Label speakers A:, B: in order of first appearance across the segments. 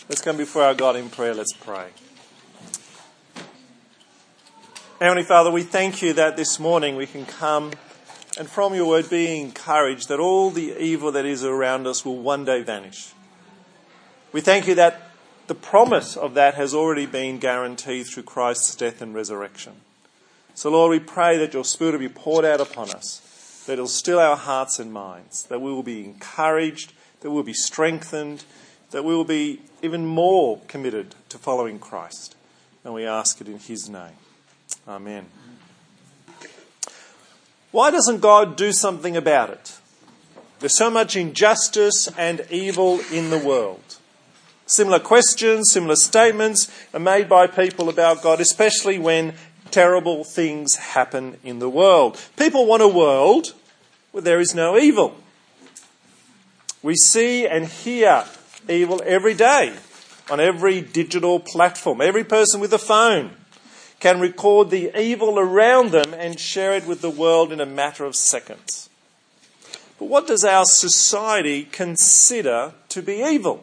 A: Let's come before our God in prayer. Let's pray. Heavenly Father, we thank you that this morning we can come and from your word be encouraged that all the evil that is around us will one day vanish. We thank you that the promise of that has already been guaranteed through Christ's death and resurrection. So Lord, we pray that your Spirit will be poured out upon us, that it will still our hearts and minds, that we will be encouraged, that we will be strengthened, that we will be even more committed to following Christ. And we ask it in his name. Amen. Why doesn't God do something about it? There's so much injustice and evil in the world. Similar questions, similar statements are made by people about God, especially when terrible things happen in the world. People want a world where there is no evil. We see and hear evil every day on every digital platform. Every person with a phone can record the evil around them and share it with the world in a matter of seconds. But what does our society consider to be evil?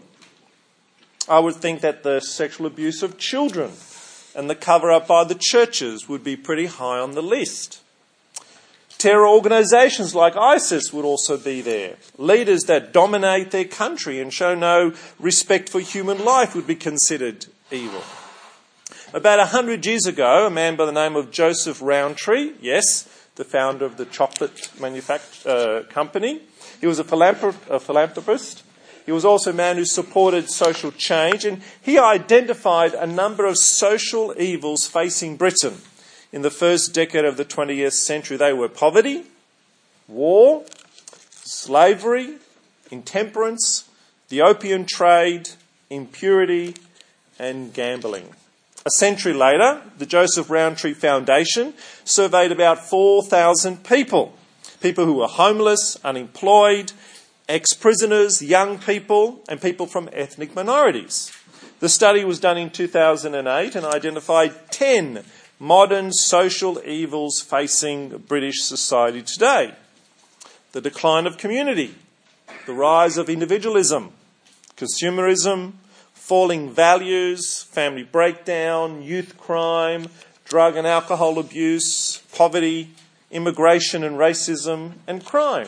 A: I would think that the sexual abuse of children and the cover-up by the churches would be pretty high on the list. Terror organisations like ISIS would also be there. Leaders that dominate their country and show no respect for human life would be considered evil. About 100 years ago, a man by the name of Joseph Rowntree, yes, the founder of the chocolate company, he was a philanthropist. He was also a man who supported social change, and he identified a number of social evils facing Britain in the first decade of the 20th century. They were poverty, war, slavery, intemperance, the opium trade, impurity, and gambling. A century later, the Joseph Rowntree Foundation surveyed about 4,000 people who were homeless, unemployed, ex-prisoners, young people, and people from ethnic minorities. The study was done in 2008 and identified 10 modern social evils facing British society today. The decline of community, the rise of individualism, consumerism, falling values, family breakdown, youth crime, drug and alcohol abuse, poverty, immigration and racism, and crime.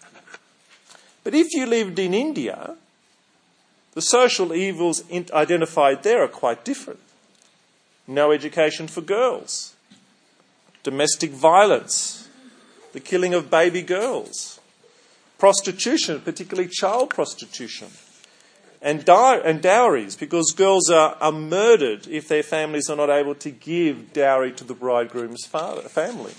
A: But if you lived in India, the social evils identified there are quite different. No education for girls, domestic violence, the killing of baby girls, prostitution, particularly child prostitution, and dowries, because girls are murdered if their families are not able to give dowry to the bridegroom's family.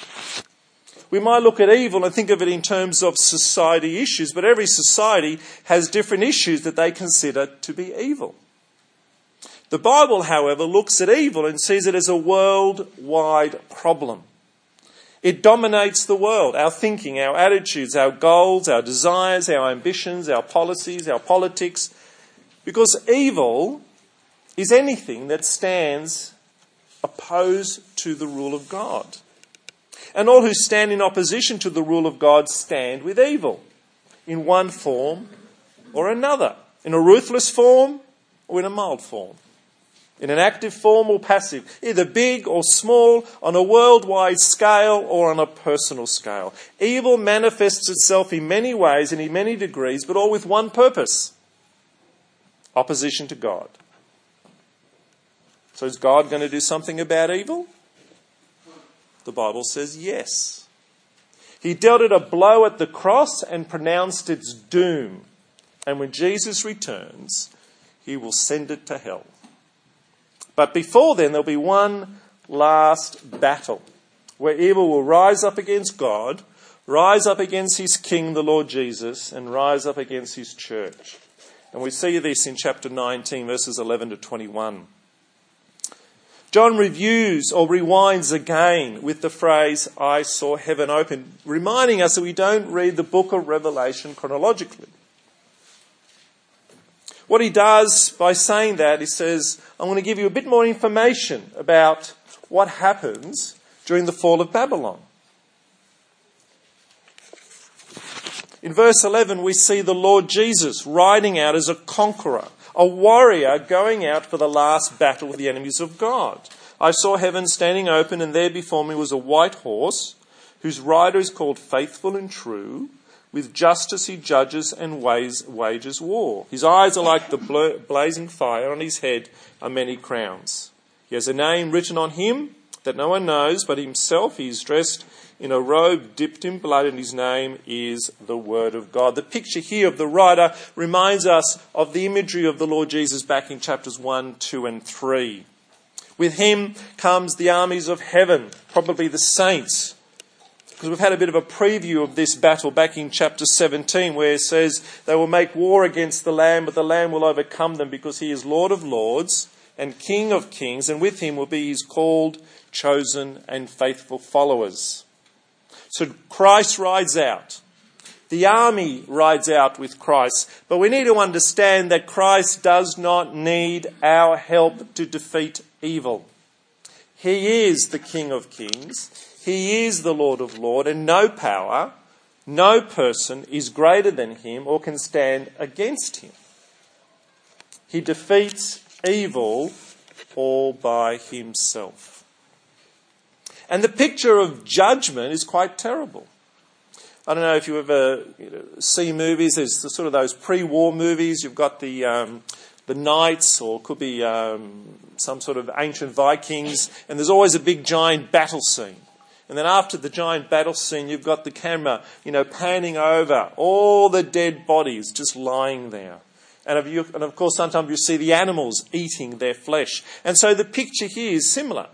A: We might look at evil and think of it in terms of society issues, but every society has different issues that they consider to be evil. The Bible, however, looks at evil and sees it as a worldwide problem. It dominates the world, our thinking, our attitudes, our goals, our desires, our ambitions, our policies, our politics, because evil is anything that stands opposed to the rule of God. And all who stand in opposition to the rule of God stand with evil in one form or another, in a ruthless form or in a mild form, in an active form or passive, either big or small, on a worldwide scale or on a personal scale. Evil manifests itself in many ways and in many degrees, but all with one purpose: opposition to God. So is God going to do something about evil? The Bible says yes. He dealt it a blow at the cross and pronounced its doom. And when Jesus returns, he will send it to hell. But before then, there'll be one last battle where evil will rise up against God, rise up against his king, the Lord Jesus, and rise up against his church. And we see this in chapter 19, verses 11 to 21. John reviews or rewinds again with the phrase, "I saw heaven open," reminding us that we don't read the book of Revelation chronologically. What he does by saying that, he says, I'm going to give you a bit more information about what happens during the fall of Babylon. In verse 11, we see the Lord Jesus riding out as a conqueror, a warrior going out for the last battle with the enemies of God. I saw heaven standing open, and there before me was a white horse, whose rider is called Faithful and True. With justice he judges and wages war. His eyes are like the blazing fire. On his head are many crowns. He has a name written on him that no one knows but himself. He is dressed in a robe dipped in blood, and his name is the Word of God. The picture here of the rider reminds us of the imagery of the Lord Jesus back in chapters 1, 2 and 3. With him comes the armies of heaven, probably the saints. Because we've had a bit of a preview of this battle back in chapter 17, where it says they will make war against the Lamb, but the Lamb will overcome them because he is Lord of lords and King of kings, and with him will be his called, chosen and faithful followers. So Christ rides out. The army rides out with Christ. But we need to understand that Christ does not need our help to defeat evil. He is the King of kings. He is the Lord of lords, and no power, no person is greater than him or can stand against him. He defeats evil all by himself. And the picture of judgment is quite terrible. I don't know if you ever see movies. There's sort of those pre-war movies. You've got the knights, or it could be some sort of ancient Vikings, and there's always a big giant battle scene. And then after the giant battle scene, you've got the camera, panning over all the dead bodies just lying there. And of course, sometimes you see the animals eating their flesh. And so the picture here is similar.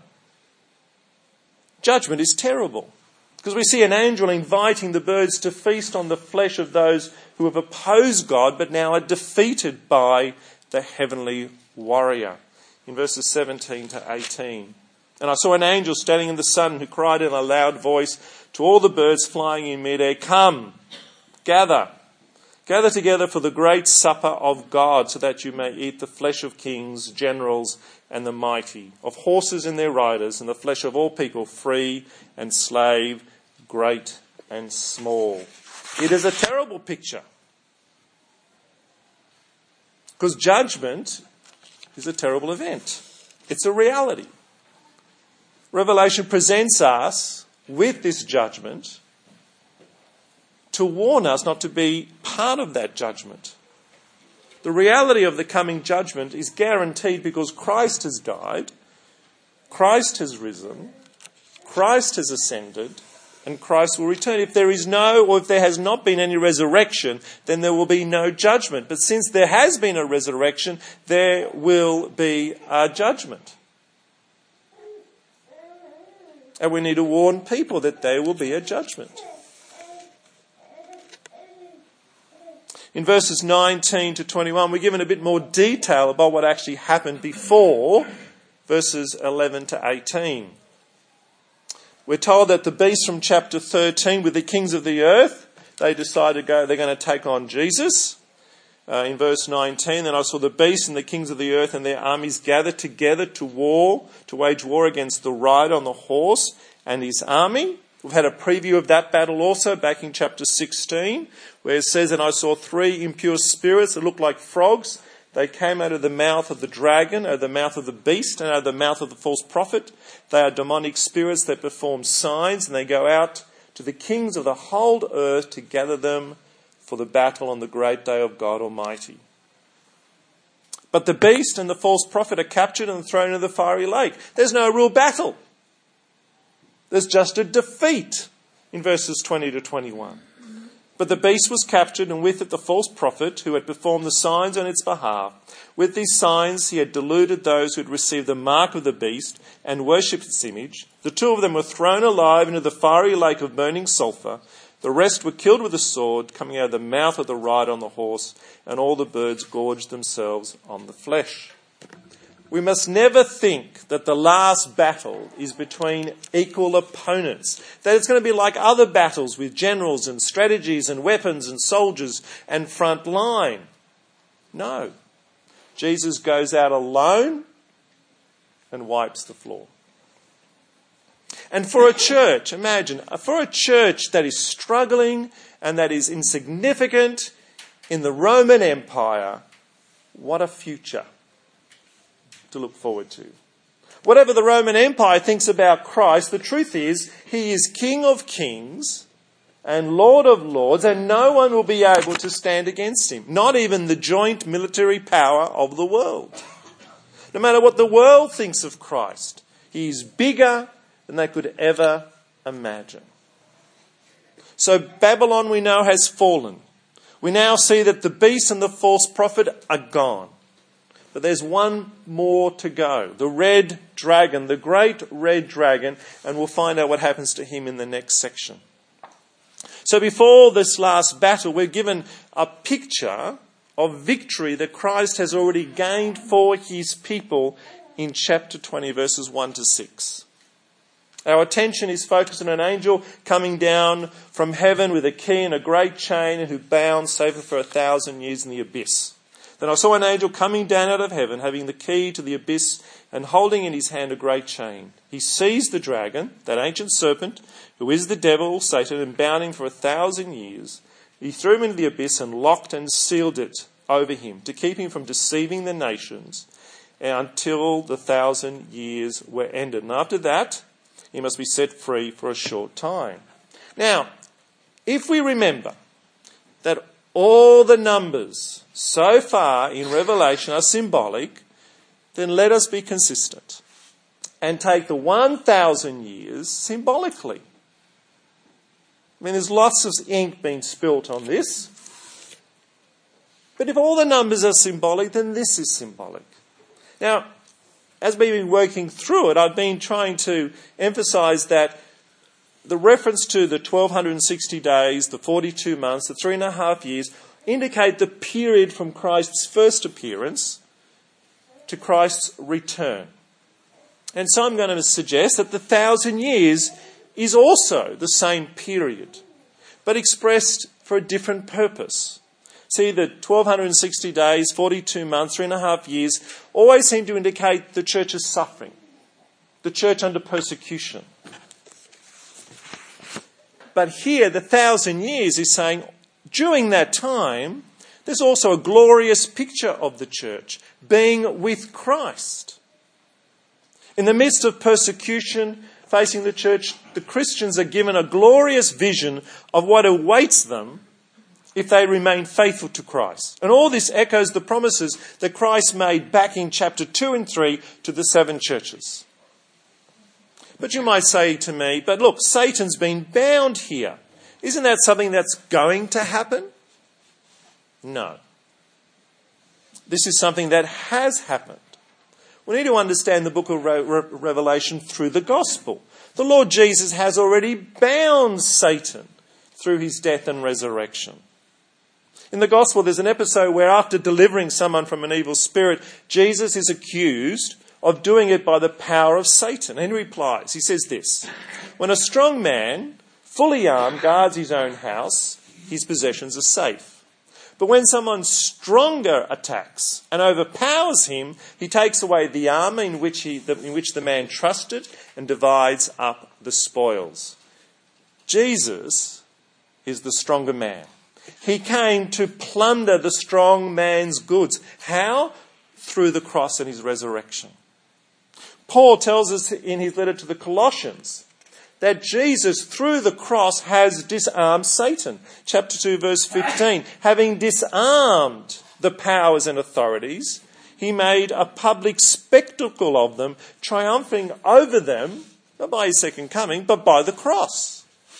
A: Judgment is terrible, because we see an angel inviting the birds to feast on the flesh of those who have opposed God, but now are defeated by the heavenly warrior. In verses 17 to 18. And I saw an angel standing in the sun who cried in a loud voice to all the birds flying in midair, "Come, gather together for the great supper of God, so that you may eat the flesh of kings, generals, and the mighty, of horses and their riders, and the flesh of all people, free and slave, great and small." It is a terrible picture, because judgment is a terrible event. It's a reality. Revelation presents us with this judgment to warn us not to be part of that judgment. The reality of the coming judgment is guaranteed because Christ has died, Christ has risen, Christ has ascended, and Christ will return. If there has not been any resurrection, then there will be no judgment. But since there has been a resurrection, there will be a judgment. And we need to warn people that there will be a judgment. In verses 19 to 21, we're given a bit more detail about what actually happened before verses 11 to 18. We're told that the beast from chapter 13 with the kings of the earth, they decide they're going to take on Jesus. In verse 19, "Then I saw the beast and the kings of the earth and their armies gathered together to wage war against the rider on the horse and his army." We've had a preview of that battle also back in chapter 16, where it says, "And I saw 3 impure spirits that looked like frogs. They came out of the mouth of the dragon, out of the mouth of the beast, and out of the mouth of the false prophet. They are demonic spirits that perform signs, and they go out to the kings of the whole earth to gather them for the battle on the great day of God Almighty." But the beast and the false prophet are captured and thrown into the fiery lake. There's no real battle. There's just a defeat in verses 20 to 21. But the beast was captured, and with it the false prophet who had performed the signs on its behalf. With these signs he had deluded those who had received the mark of the beast and worshipped its image. The 2 of them were thrown alive into the fiery lake of burning sulphur. The rest were killed with a sword coming out of the mouth of the rider on the horse, and all the birds gorged themselves on the flesh. We must never think that the last battle is between equal opponents, that it's going to be like other battles with generals and strategies and weapons and soldiers and front line. No. Jesus goes out alone and wipes the floor. And for a church, imagine, for a church that is struggling and that is insignificant in the Roman Empire, what a future to look forward to. Whatever the Roman Empire thinks about Christ, the truth is he is King of kings and Lord of lords, and no one will be able to stand against him, not even the joint military power of the world. No matter what the world thinks of Christ, he is bigger than they could ever imagine. So Babylon, we know, has fallen. We now see that the beast and the false prophet are gone. But there's one more to go. The red dragon, the great red dragon, and we'll find out what happens to him in the next section. So before this last battle, we're given a picture of victory that Christ has already gained for his people in chapter 20, verses 1 to 6. Our attention is focused on an angel coming down from heaven with a key and a great chain, and who bound Satan for 1,000 years in the abyss. Then I saw an angel coming down out of heaven, having the key to the abyss and holding in his hand a great chain. He seized the dragon, that ancient serpent, who is the devil, Satan, and bound him for 1,000 years. He threw him into the abyss and locked and sealed it over him to keep him from deceiving the nations until the 1,000 years were ended. And after that, he must be set free for a short time. Now, if we remember that all the numbers so far in Revelation are symbolic, then let us be consistent and take the 1,000 years symbolically. I mean, there's lots of ink being spilt on this. But if all the numbers are symbolic, then this is symbolic. Now, as we've been working through it, I've been trying to emphasise that the reference to the 1,260 days, the 42 months, the 3.5 years, indicate the period from Christ's first appearance to Christ's return. And so I'm going to suggest that the 1,000 years is also the same period, but expressed for a different purpose. See, the 1,260 days, 42 months, 3.5 years, always seem to indicate the church's suffering, the church under persecution. But here, the 1,000 years is saying, during that time, there's also a glorious picture of the church being with Christ. In the midst of persecution facing the church, the Christians are given a glorious vision of what awaits them if they remain faithful to Christ. And all this echoes the promises that Christ made back in chapter 2 and 3 to the 7 churches. But you might say to me, but look, Satan's been bound here. Isn't that something that's going to happen? No. This is something that has happened. We need to understand the book of Revelation through the gospel. The Lord Jesus has already bound Satan through his death and resurrection. In the gospel, there's an episode where after delivering someone from an evil spirit, Jesus is accused of doing it by the power of Satan. And he replies, he says this, "When a strong man, fully armed, guards his own house, his possessions are safe. But when someone stronger attacks and overpowers him, he takes away the armour in which the man trusted and divides up the spoils." Jesus is the stronger man. He came to plunder the strong man's goods. How? Through the cross and his resurrection. Paul tells us in his letter to the Colossians that Jesus, through the cross, has disarmed Satan. Chapter 2, verse 15. Having disarmed the powers and authorities, he made a public spectacle of them, triumphing over them, not by his second coming, but by the cross.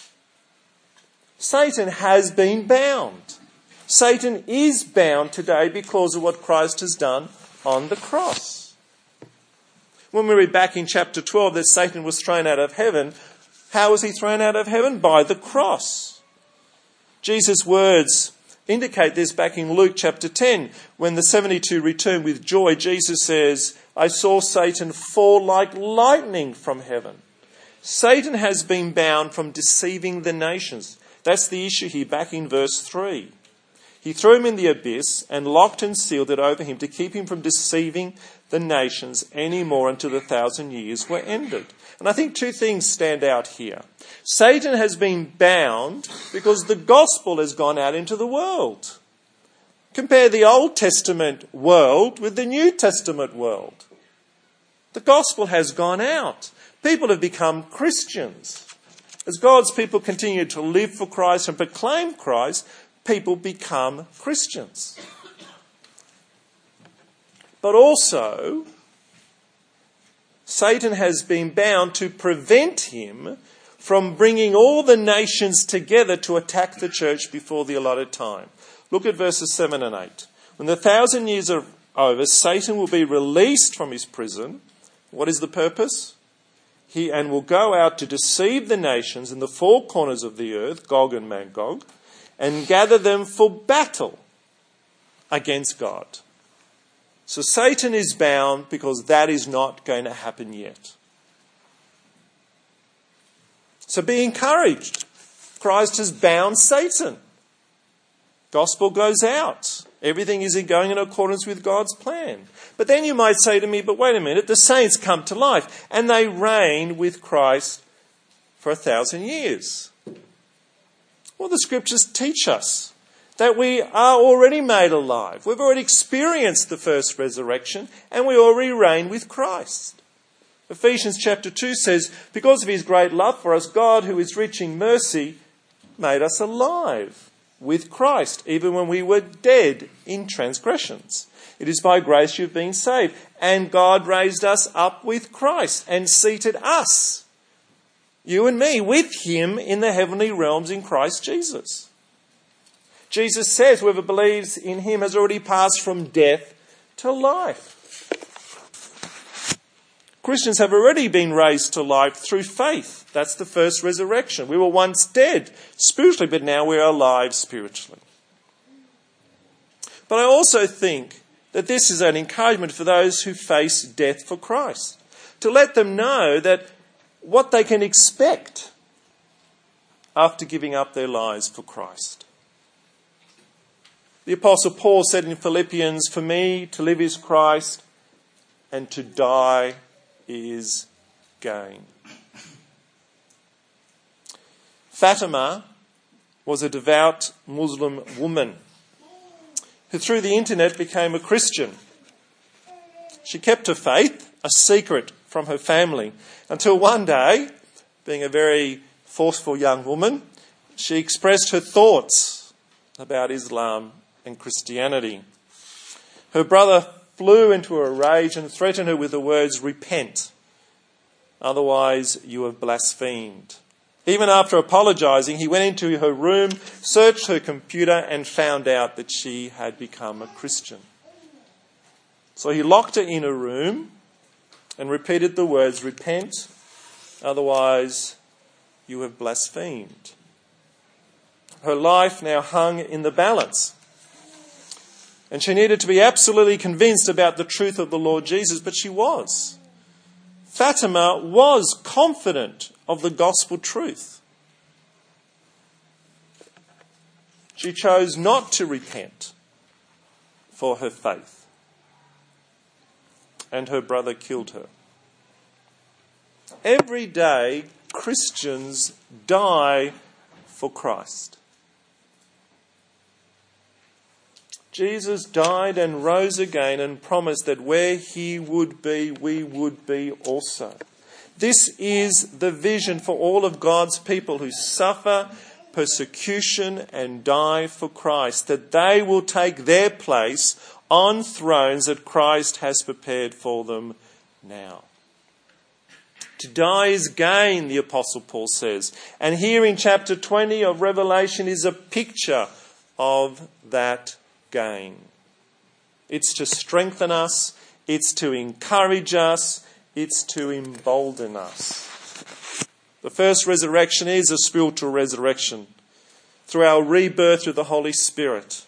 A: Satan has been bound. Satan is bound today because of what Christ has done on the cross. When we read back in chapter 12 that Satan was thrown out of heaven, how was he thrown out of heaven? By the cross. Jesus' words indicate this back in Luke chapter 10. When the 72 returned with joy, Jesus says, "I saw Satan fall like lightning from heaven." Satan has been bound from deceiving the nations. That's the issue here back in verse 3. He threw him in the abyss and locked and sealed it over him to keep him from deceiving the nations any more until the 1,000 years were ended. And I think two things stand out here. Satan has been bound because the gospel has gone out into the world. Compare the Old Testament world with the New Testament world. The gospel has gone out. People have become Christians. As God's people continue to live for Christ and proclaim Christ, people become Christians. But also, Satan has been bound to prevent him from bringing all the nations together to attack the church before the allotted time. Look at verses 7 and 8. When the 1,000 years are over, Satan will be released from his prison. What is the purpose? And will go out to deceive the nations in the four corners of the earth, Gog and Magog, and gather them for battle against God. So Satan is bound because that is not going to happen yet. So be encouraged. Christ has bound Satan. Gospel goes out. Everything is going in accordance with God's plan. But then you might say to me, but wait a minute, the saints come to life and they reign with Christ for 1,000 years. Well, the scriptures teach us that we are already made alive. We've already experienced the first resurrection and we already reign with Christ. Ephesians chapter 2 says, because of his great love for us, God, who is rich in mercy, made us alive with Christ, even when we were dead in transgressions. It is by grace you've been saved. And God raised us up with Christ and seated us, you and me, with him in the heavenly realms in Christ Jesus. Jesus says whoever believes in him has already passed from death to life. Christians have already been raised to life through faith. That's the first resurrection. We were once dead spiritually, but now we're alive spiritually. But I also think that this is an encouragement for those who face death for Christ, to let them know that what they can expect after giving up their lives for Christ. The Apostle Paul said in Philippians, for me to live is Christ and to die is gain. Fatima was a devout Muslim woman who through the internet became a Christian. She kept her faith a secret from her family until one day, being a very forceful young woman, she expressed her thoughts about Islam and Christianity. Her brother flew into a rage and threatened her with the words, repent, otherwise you have blasphemed. Even after apologising, he went into her room, searched her computer and found out that she had become a Christian. So he locked her in a room and repeated the words, repent, otherwise you have blasphemed. Her life now hung in the balance. And she needed to be absolutely convinced about the truth of the Lord Jesus, but she was. Fatima was confident of the gospel truth. She chose not to repent for her faith. And her brother killed her. Every day, Christians die for Christ. Jesus died and rose again and promised that where he would be, we would be also. This is the vision for all of God's people who suffer persecution and die for Christ, that they will take their place on thrones that Christ has prepared for them now. To die is gain, the Apostle Paul says. And here in chapter 20 of Revelation is a picture of that gain. It's to strengthen us, it's to encourage us, it's to embolden us. The first resurrection is a spiritual resurrection through our rebirth through the Holy Spirit.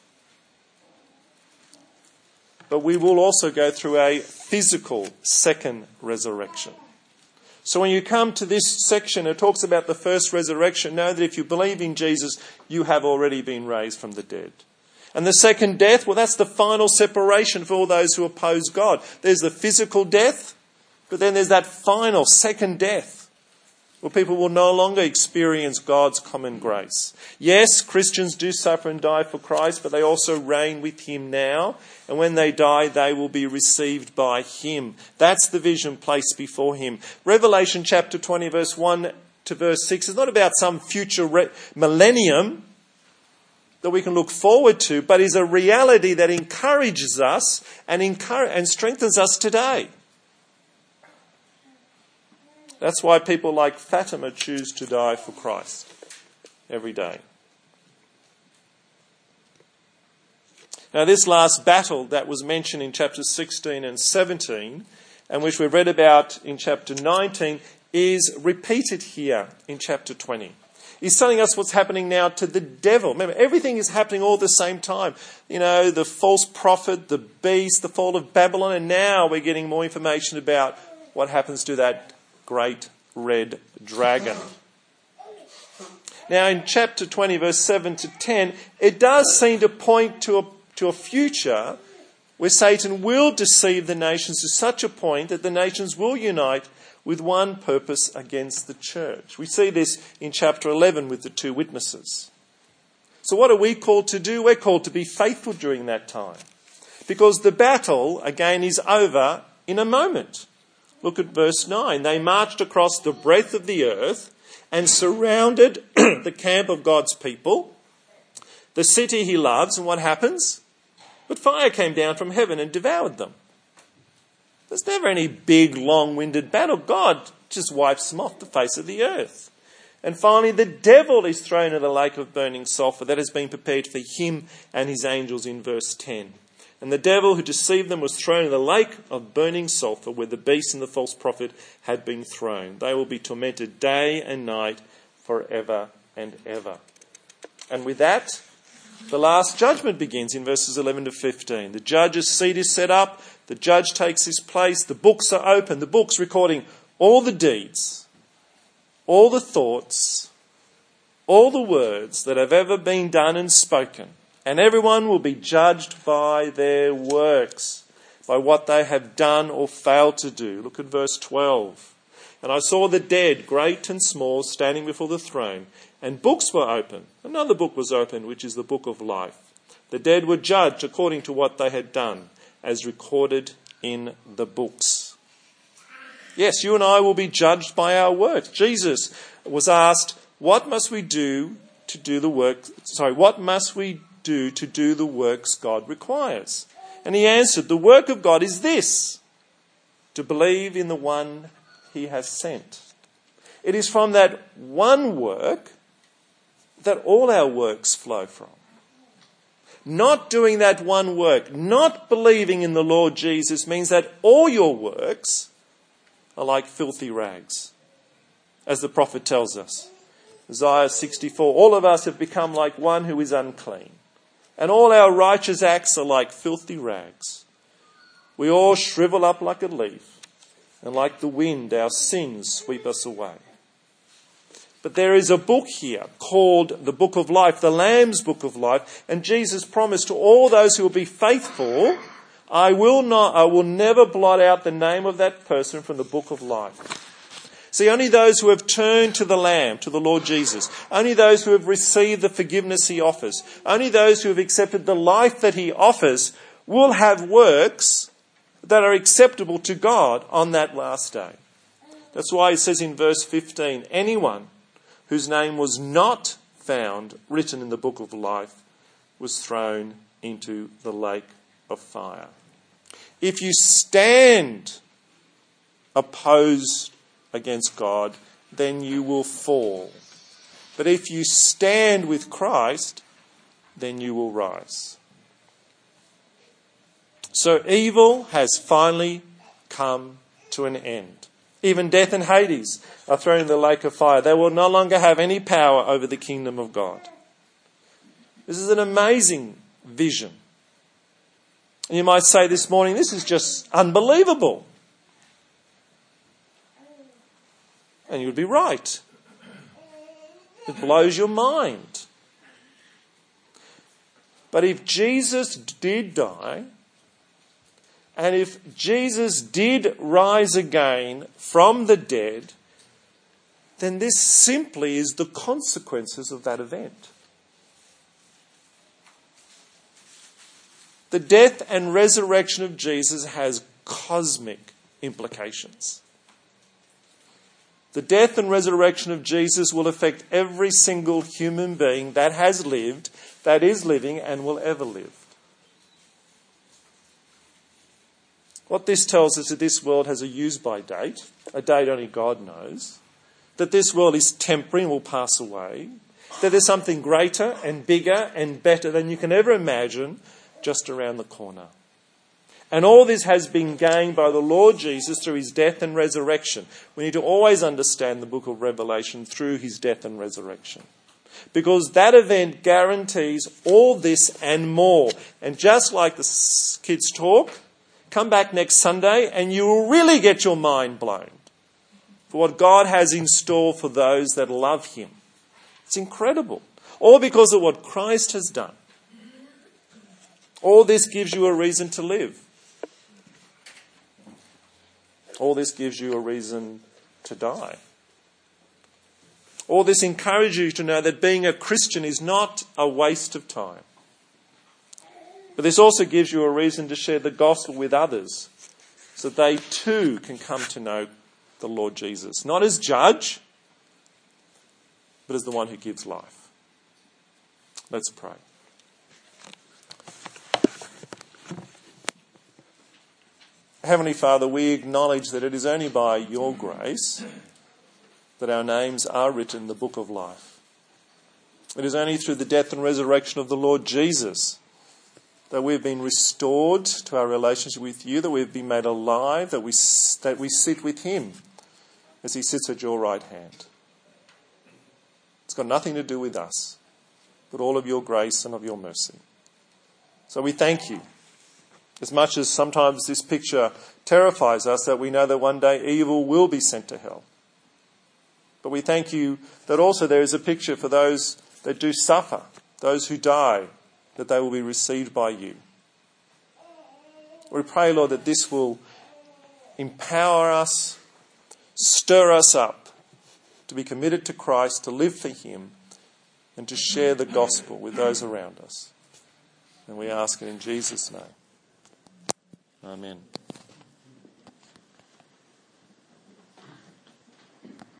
A: But we will also go through a physical second resurrection. So when you come to this section, it talks about the first resurrection. Know that if you believe in Jesus, you have already been raised from the dead. And the second death, well, that's the final separation for all those who oppose God. There's the physical death, but then there's that final second death, where people will no longer experience God's common grace. Yes, Christians do suffer and die for Christ, but they also reign with him now. And when they die, they will be received by him. That's the vision placed before him. Revelation chapter 20, verse 1 to verse 6 is not about some future millennium that we can look forward to, but is a reality that encourages us and strengthens us today. That's why people like Fatima choose to die for Christ every day. Now, this last battle that was mentioned in chapters 16 and 17, and which we read about in chapter 19, is repeated here in chapter 20. He's telling us what's happening now to the devil. Remember, everything is happening all at the same time. You know, the false prophet, the beast, the fall of Babylon, and now we're getting more information about what happens to that great red dragon. Now, in chapter 20, verse 7 to 10, it does seem to point to a future where Satan will deceive the nations to such a point that the nations will unite with one purpose against the church. We see this in chapter 11 with the two witnesses. So what are we called to do? We're called to be faithful during that time, because the battle, again, is over in a moment. Look at verse 9. They marched across the breadth of the earth and surrounded the camp of God's people, the city he loves, and what happens? But fire came down from heaven and devoured them. There's never any big, long-winded battle. God just wipes them off the face of the earth. And finally, the devil is thrown in a lake of burning sulphur that has been prepared for him and his angels in verse 10. And the devil who deceived them was thrown in the lake of burning sulphur where the beast and the false prophet had been thrown. They will be tormented day and night forever and ever. And with that, the last judgment begins in verses 11 to 15. The judge's seat is set up. The judge takes his place. The books are open. The books recording all the deeds, all the thoughts, all the words that have ever been done and spoken. And everyone will be judged by their works, by what they have done or failed to do. Look at verse 12. And I saw the dead, great and small, standing before the throne, and books were opened. Another book was opened, which is the book of life. The dead were judged according to what they had done, as recorded in the books. Yes, you and I will be judged by our works. Jesus was asked, what must we do to do the work? What must we do to do the works God requires? And he answered, the work of God is this, to believe in the one he has sent. It is from that one work that all our works flow from. Not doing that one work, not believing in the Lord Jesus, means that all your works are like filthy rags, as the prophet tells us. Isaiah 64, all of us have become like one who is unclean, and all our righteous acts are like filthy rags. We all shrivel up like a leaf, and like the wind our sins sweep us away. But there is a book here called the Book of Life, the Lamb's Book of Life. And Jesus promised to all those who will be faithful, I will never blot out the name of that person from the Book of Life. See, only those who have turned to the Lamb, to the Lord Jesus, only those who have received the forgiveness he offers, only those who have accepted the life that he offers will have works that are acceptable to God on that last day. That's why it says in verse 15, anyone whose name was not found written in the book of life was thrown into the lake of fire. If you stand opposed against God, then you will fall. But if you stand with Christ, then you will rise. So evil has finally come to an end. Even death and Hades are thrown in the lake of fire. They will no longer have any power over the kingdom of God. This is an amazing vision. And you might say this morning, this is just unbelievable. And you would be right. It blows your mind. But if Jesus did die, and if Jesus did rise again from the dead, then this simply is the consequences of that event. The death and resurrection of Jesus has cosmic implications. The death and resurrection of Jesus will affect every single human being that has lived, that is living, and will ever live. What this tells us is that this world has a use-by date, a date only God knows, that this world is temporary and will pass away, that there's something greater and bigger and better than you can ever imagine just around the corner. And all this has been gained by the Lord Jesus through his death and resurrection. We need to always understand the book of Revelation through his death and resurrection, because that event guarantees all this and more. And just like the kids talk, come back next Sunday and you will really get your mind blown for what God has in store for those that love him. It's incredible. All because of what Christ has done. All this gives you a reason to live. All this gives you a reason to die. All this encourages you to know that being a Christian is not a waste of time. But this also gives you a reason to share the gospel with others so that they too can come to know the Lord Jesus. Not as judge, but as the one who gives life. Let's pray. Heavenly Father, we acknowledge that it is only by your grace that our names are written in the book of life. It is only through the death and resurrection of the Lord Jesus that we've been restored to our relationship with you, that we've been made alive, that we sit with him as he sits at your right hand. It's got nothing to do with us, but all of your grace and of your mercy. So we thank you. As much as sometimes this picture terrifies us, that we know that one day evil will be sent to hell. But we thank you that also there is a picture for those that do suffer, those who die, that they will be received by you. We pray, Lord, that this will empower us, stir us up to be committed to Christ, to live for him, and to share the gospel with those around us. And we ask it in Jesus' name. Amen.